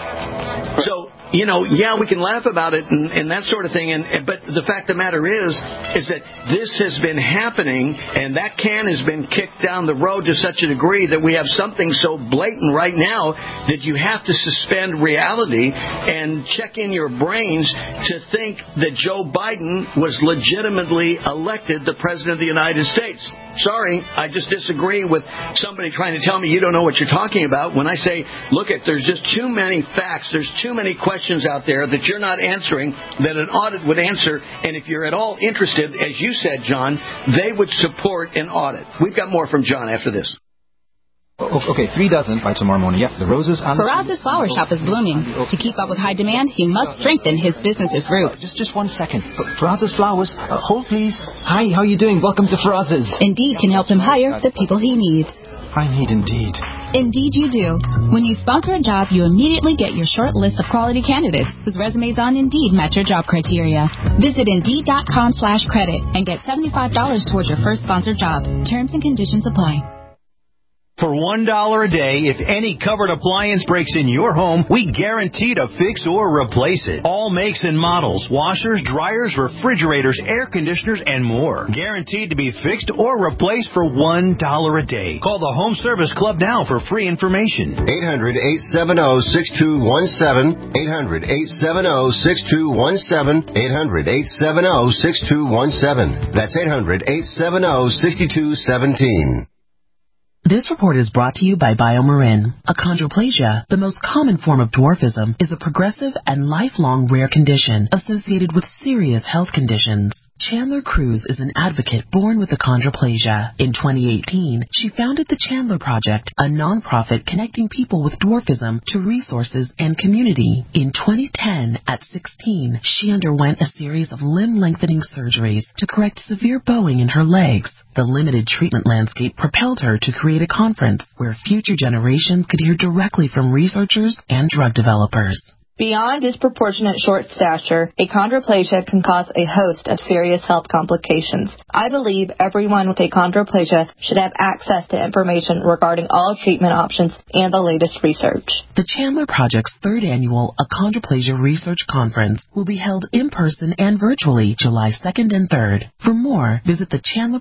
So, we can laugh about it and that sort of thing, but the fact of the matter is that this has been happening, and that can has been kicked down the road to such a degree that we have something so blatant right now that you have to suspend reality and check in your brains to think that Joe Biden was legitimately elected the President of the United States. Sorry, I just disagree with somebody trying to tell me you don't know what you're talking about when I say, there's just too many facts, there's too many questions out there that you're not answering that an audit would answer, and if you're at all interested, as you said, John, they would support an audit. We've got more from John after this. Okay, 3 dozen by tomorrow morning. Yep, the roses on... Faraz's flower shop is blooming. To keep up with high demand, he must strengthen his business's roots. Just 1 second. Faraz's flowers. Hold, please. Hi, how are you doing? Welcome to Faraz's. Indeed can help him hire the people he needs. I need Indeed. Indeed you do. When you sponsor a job, you immediately get your short list of quality candidates whose resumes on Indeed match your job criteria. Visit Indeed.com/credit and get $75 towards your first sponsored job. Terms and conditions apply. For $1 a day, if any covered appliance breaks in your home, we guarantee to fix or replace it. All makes and models, washers, dryers, refrigerators, air conditioners, and more. Guaranteed to be fixed or replaced for $1 a day. Call the Home Service Club now for free information. 800-870-6217. 800-870-6217. 800-870-6217. That's 800-870-6217. This report is brought to you by BioMarin. Achondroplasia, the most common form of dwarfism, is a progressive and lifelong rare condition associated with serious health conditions. Chandler Cruz is an advocate born with achondroplasia. In 2018, she founded the Chandler Project, a nonprofit connecting people with dwarfism to resources and community. In 2010, at 16, she underwent a series of limb-lengthening surgeries to correct severe bowing in her legs. The limited treatment landscape propelled her to create a conference where future generations could hear directly from researchers and drug developers. Beyond disproportionate short stature, achondroplasia can cause a host of serious health complications. I believe everyone with achondroplasia should have access to information regarding all treatment options and the latest research. The Chandler Project's 3rd annual Achondroplasia Research Conference will be held in person and virtually July 2nd and 3rd. For more, visit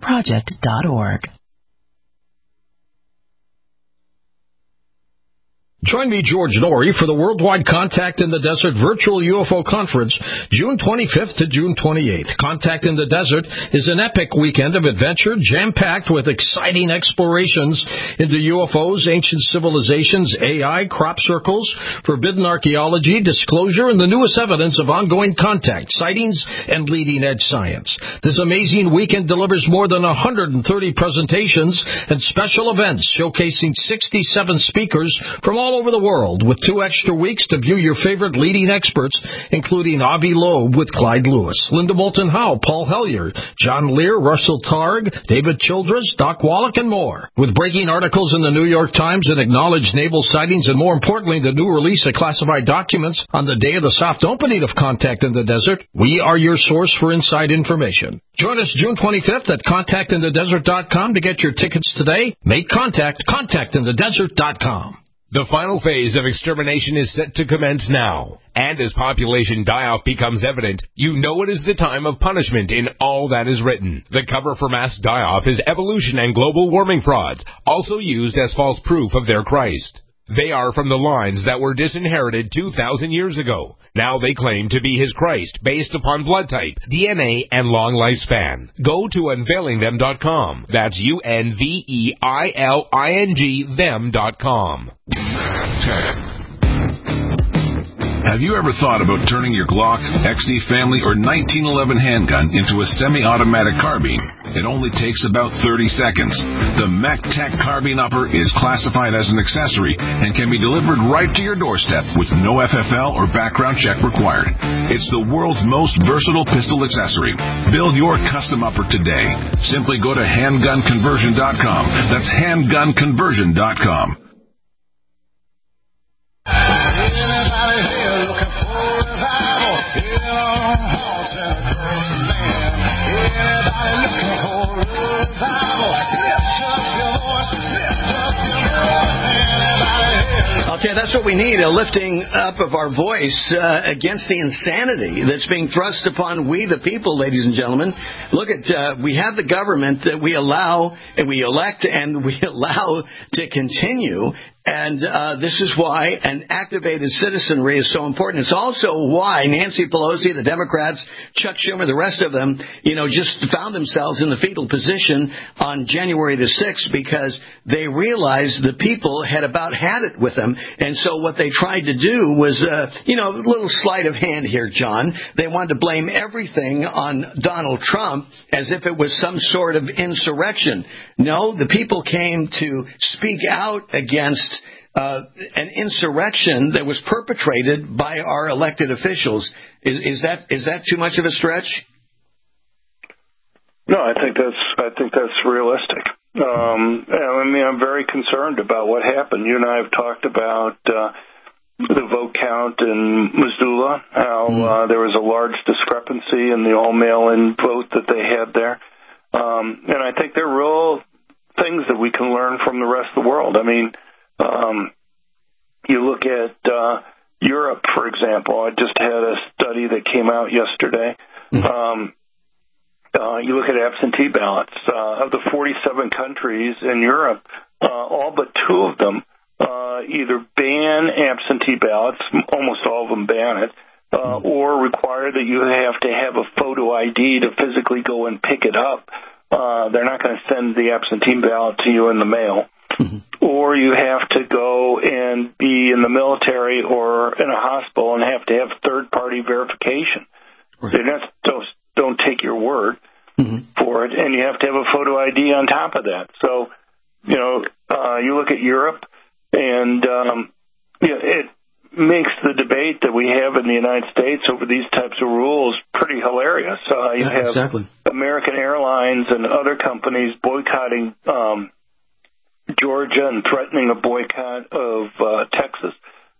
thechandlerproject.org. Join me, George Norrie, for the Worldwide Contact in the Desert Virtual UFO Conference, June 25th to June 28th. Contact in the Desert is an epic weekend of adventure, jam-packed with exciting explorations into UFOs, ancient civilizations, AI, crop circles, forbidden archaeology, disclosure, and the newest evidence of ongoing contact, sightings, and leading-edge science. This amazing weekend delivers more than 130 presentations and special events showcasing 67 speakers from all over the world, with 2 extra weeks to view your favorite leading experts, including Avi Loeb with Clyde Lewis, Linda Moulton Howe, Paul Hellyer, John Lear, Russell Targ, David Childress, Doc Wallach, and more. With breaking articles in the New York Times and acknowledged naval sightings, and more importantly, the new release of classified documents on the day of the soft opening of Contact in the Desert, we are your source for inside information. Join us June 25th at contactinthedesert.com to get your tickets today. Make contact, contactinthedesert.com. The final phase of extermination is set to commence now. And as population die-off becomes evident, you know it is the time of punishment in all that is written. The cover for mass die-off is evolution and global warming frauds, also used as false proof of their Christ. They are from the lines that were disinherited 2,000 years ago. Now they claim to be his Christ, based upon blood type, DNA, and long lifespan. Go to unveilingthem.com. That's UNVEILING them.com. Have you ever thought about turning your Glock, XD Family, or 1911 handgun into a semi-automatic carbine? It only takes about 30 seconds. The MacTac Carbine Upper is classified as an accessory and can be delivered right to your doorstep with no FFL or background check required. It's the world's most versatile pistol accessory. Build your custom upper today. Simply go to handgunconversion.com. That's handgunconversion.com. Anybody here looking for revival? Get on horse and a crazy man. Anybody looking for revival? Lift up your voice, lift up your voice. Anybody here? I'll tell you, that's what we need, a lifting up of our voice against the insanity that's being thrust upon we the people, ladies and gentlemen. Look at, we have the government that we allow, and we elect, and we allow to continue. And this is why an activated citizenry is so important. It's also why Nancy Pelosi, the Democrats, Chuck Schumer, the rest of them, just found themselves in the fetal position on January the 6th because they realized the people had about had it with them. And so what they tried to do was, a little sleight of hand here, John. They wanted to blame everything on Donald Trump as if it was some sort of insurrection. No, the people came to speak out against an insurrection that was perpetrated by our elected officials. Is that too much of a stretch? No, I think that's realistic. I'm very concerned about what happened. You and I have talked about the vote count in Missoula, how there was a large discrepancy in the all-mail-in vote that they had there. And I think there are real things that we can learn from the rest of the world. I mean, you look at Europe, for example. I just had a study that came out yesterday. You look at absentee ballots. Of the 47 countries in Europe, all but 2 of them either ban absentee ballots, almost all of them ban it, or require that you have to have a photo ID to physically go and pick it up. They're not going to send the absentee ballot to you in the mail. Or you have to go and be in the military or in a hospital and have to have third-party verification. Right. They don't take your word for it, and you have to have a photo ID on top of that. So, you look at Europe, and it makes the debate that we have in the United States over these types of rules pretty hilarious. You have American Airlines and other companies boycotting Georgia and threatening a boycott of Texas.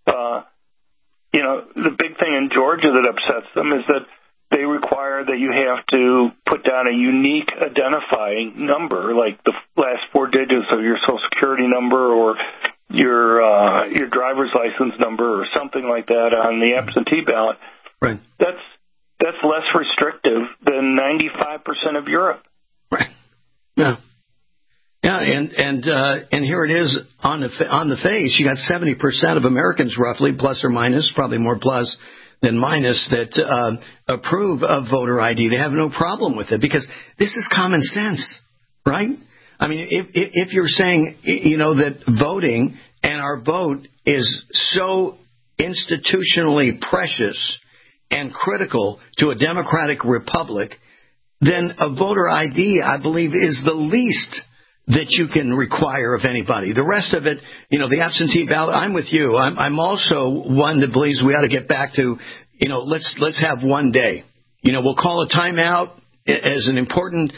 The big thing in Georgia that upsets them is that they require that you have to put down a unique identifying number, like the last 4 digits of your Social Security number or your driver's license number or something like that on the absentee ballot. Right. That's less restrictive than 95% of Europe. Right. Yeah. Yeah, and here it is on the face. You got 70% of Americans, roughly, plus or minus, probably more plus than minus, that approve of voter ID. They have no problem with it because this is common sense, right? I mean, if you're saying, that voting and our vote is so institutionally precious and critical to a democratic republic, then a voter ID, I believe, is the least that you can require of anybody. The rest of it, the absentee ballot, I'm with you. I'm also one that believes we ought to get back to, let's have one day. We'll call a timeout as an important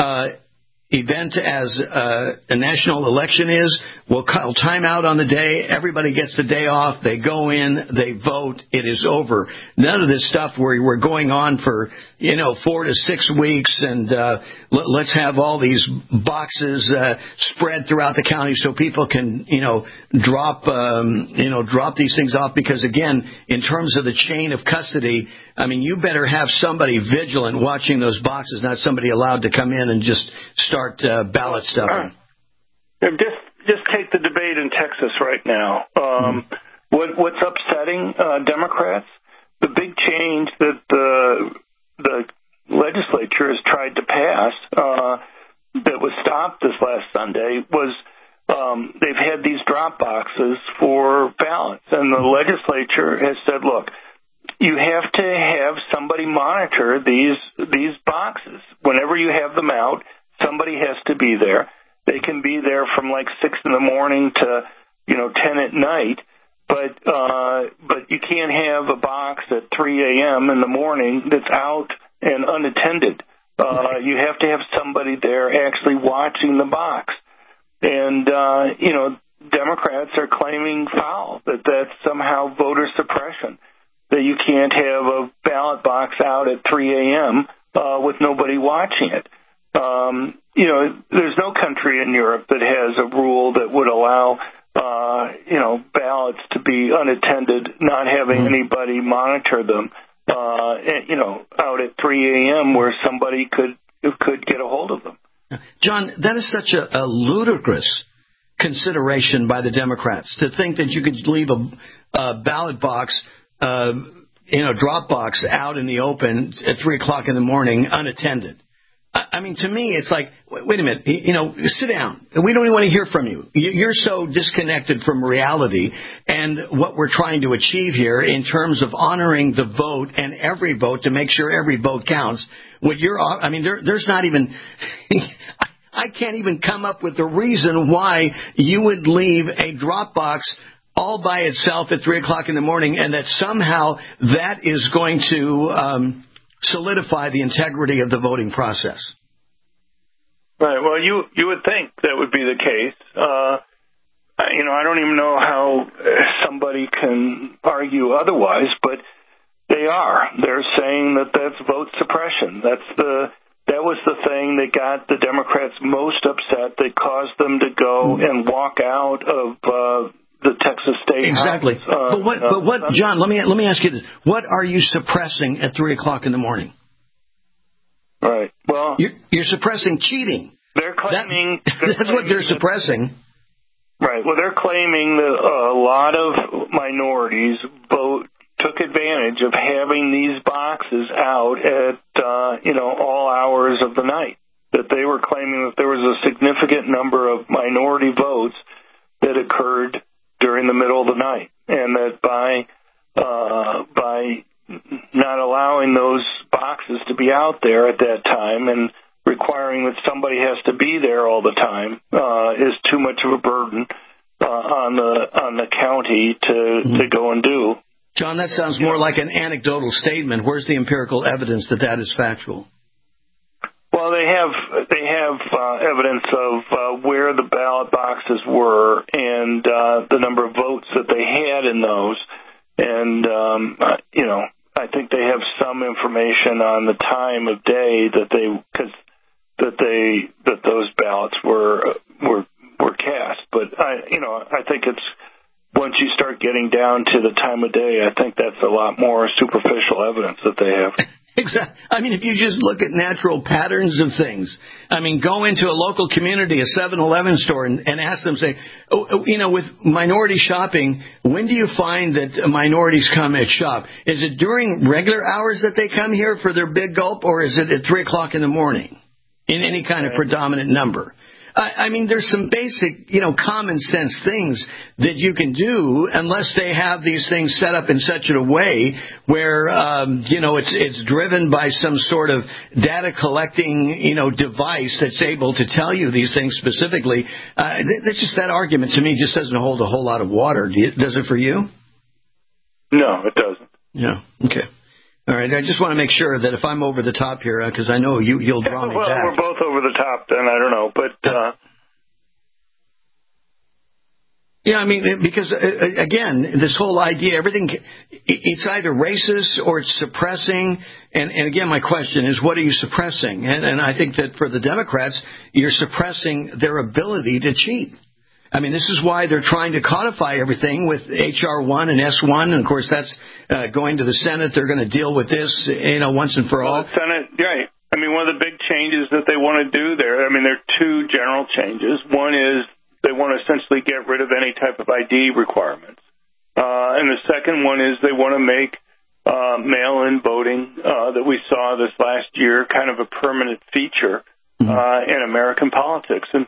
event as a national election is. We'll call time out on the day. Everybody gets the day off. They go in. They vote. It is over. None of this stuff where we're going on for 4 to 6 weeks and let's have all these boxes spread throughout the county so people can drop these things off, because again, in terms of the chain of custody, I mean, you better have somebody vigilant watching those boxes, not somebody allowed to come in and just start ballot stuffing. Just take the debate in Texas right now. What's upsetting Democrats? The big change that the legislature has tried to pass that was stopped this last Sunday was they've had these drop boxes for ballots, and the legislature has said, look, you have to have somebody monitor these boxes. Whenever you have them out, somebody has to be there. They can be there from like 6 in the morning to 10 at night, but you can't have a box at 3 a.m. in the morning that's out and unattended. You have to have somebody there actually watching the box. And Democrats are claiming foul that that's somehow voter suppression, that you can't have a ballot box out at 3 a.m. With nobody watching it. There's no country in Europe that has a rule that would allow, ballots to be unattended, not having anybody monitor them, out at 3 a.m. where somebody could get a hold of them. John, that is such a ludicrous consideration by the Democrats to think that you could leave a ballot box, drop box out in the open at 3 o'clock in the morning unattended. I mean, to me, it's like, wait a minute, sit down. We don't even want to hear from you. You're so disconnected from reality and what we're trying to achieve here in terms of honoring the vote and every vote to make sure every vote counts. There's not even, I can't even come up with a reason why you would leave a drop box all by itself at 3 o'clock in the morning and that somehow that is going to solidify the integrity of the voting process. Right. Well, you would think that would be the case. I don't even know how somebody can argue otherwise, but they are. They're saying that that's vote suppression. That was the thing that got the Democrats most upset, that caused them to go and walk out of the Texas State exactly. House. But what, John? Let me ask you this: what are you suppressing at 3 o'clock in the morning? Right. Well, you're suppressing cheating. They're claiming that's what they're suppressing. Right. Well, they're claiming that a lot of minorities took advantage of having these boxes out at all hours of the night. That they were claiming that there was a significant number of minority votes that occurred during the middle of the night, and that by not allowing those boxes to be out there at that time and requiring that somebody has to be there all the time is too much of a burden on the county to go and do. John, that sounds more like an anecdotal statement. Where's the empirical evidence that is factual? Well, they have evidence of where the ballot boxes were and the number of votes that they had in those, and I think they have some information on the time of day that those ballots were cast. But I think it's once you start getting down to the time of day, I think that's a lot more superficial evidence that they have. Exactly. I mean, if you just look at natural patterns of things, I mean, go into a local community, a 7-Eleven store, and ask them, say, with minority shopping, when do you find that minorities come and shop? Is it during regular hours that they come here for their big gulp, or is it at 3 o'clock in the morning in any kind of predominant number? I mean, there's some basic, common sense things that you can do unless they have these things set up in such a way where, it's driven by some sort of data collecting, device that's able to tell you these things specifically. That's just, that argument to me just doesn't hold a whole lot of water. Does it for you? No, it doesn't. Yeah. Okay. All right, I just want to make sure that if I'm over the top here, because I know you'll draw me back. Well, we're both over the top then, I don't know, but... Yeah, I mean, because, again, this whole idea, everything, it's either racist or it's suppressing. And again, my question is, what are you suppressing? And I think that for the Democrats, you're suppressing their ability to cheat. I mean, this is why they're trying to codify everything with H.R. 1 and S1. And, of course, that's going to the Senate. They're going to deal with this, once and for all. The Senate, right. I mean, one of the big changes that they want to do there, there are two general changes. One is they want to essentially get rid of any type of ID requirements. And the second one is they want to make mail-in voting that we saw this last year kind of a permanent feature in American politics. And,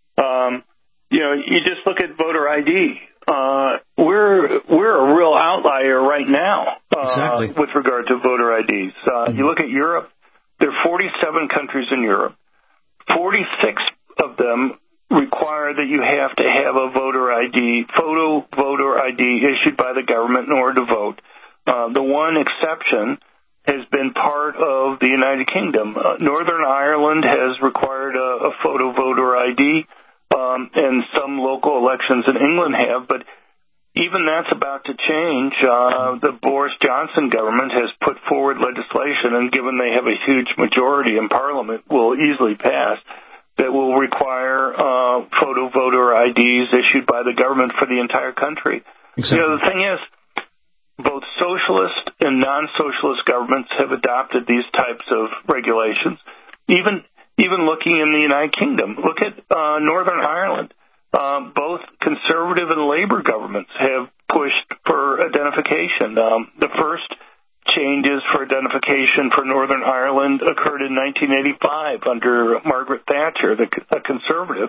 you just look at voter ID. We're a real outlier right now with regard to voter IDs. You look at Europe, there are 47 countries in Europe. 46 of them require that you have to have a photo voter ID issued by the government in order to vote. The one exception has been part of the United Kingdom. Northern Ireland has required a photo voter ID, and some local elections in England have, but even that's about to change. The Boris Johnson government has put forward legislation, and given they have a huge majority in Parliament, will easily pass, that will require photo voter IDs issued by the government for the entire country. Exactly. The thing is, both socialist and non-socialist governments have adopted these types of regulations. Even looking in the United Kingdom, look at Northern Ireland. Both conservative and Labour governments have pushed for identification. The first changes for identification for Northern Ireland occurred in 1985 under Margaret Thatcher, a conservative.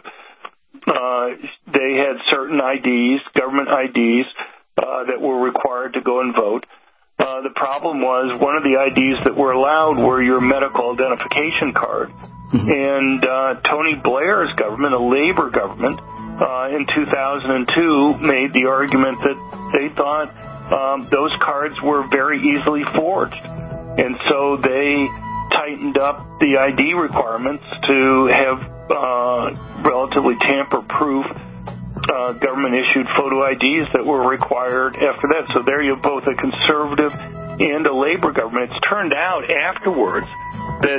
They had certain IDs, government IDs, that were required to go and vote. The problem was one of the IDs that were allowed were your medical identification card. And Tony Blair's government, a Labour government, in 2002 made the argument that they thought those cards were very easily forged. And so they tightened up the ID requirements to have relatively tamper-proof government-issued photo IDs that were required after that. So there you have both a conservative and a Labour government. It's turned out afterwards that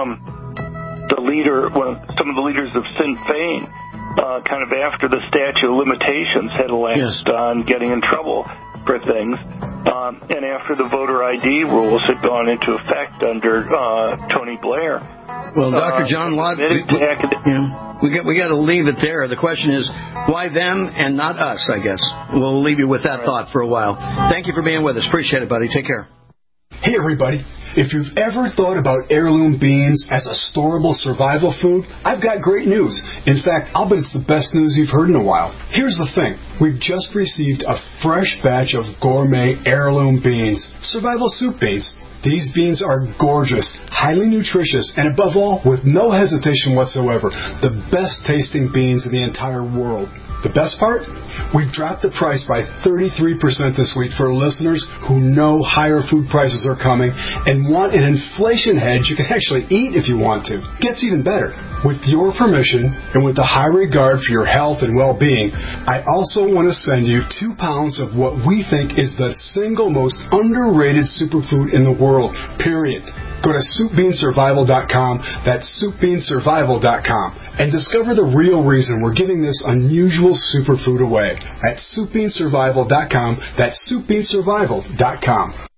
some of the leaders of Sinn Féin, kind of after the statute of limitations had elapsed on getting in trouble for things, and after the voter ID rules had gone into effect under Tony Blair. Well, Dr. John Watt, we got to leave it there. The question is, why them and not us, I guess. We'll leave you with that thought for a while. Thank you for being with us. Appreciate it, buddy. Take care. Hey, everybody. If you've ever thought about heirloom beans as a storable survival food, I've got great news. In fact, I'll bet it's the best news you've heard in a while. Here's the thing. We've just received a fresh batch of gourmet heirloom beans, survival soup beans. These beans are gorgeous, highly nutritious, and above all, with no hesitation whatsoever, the best tasting beans in the entire world. The best part? We've dropped the price by 33% this week for listeners who know higher food prices are coming and want an inflation hedge you can actually eat if you want to. Gets even better. With your permission and with the high regard for your health and well-being, I also want to send you 2 pounds of what we think is the single most underrated superfood in the world, period. Go to SoupBeanSurvival.com, that's SoupBeanSurvival.com, and discover the real reason we're giving this unusual superfood away at SoupBeanSurvival.com, that's SoupBeanSurvival.com.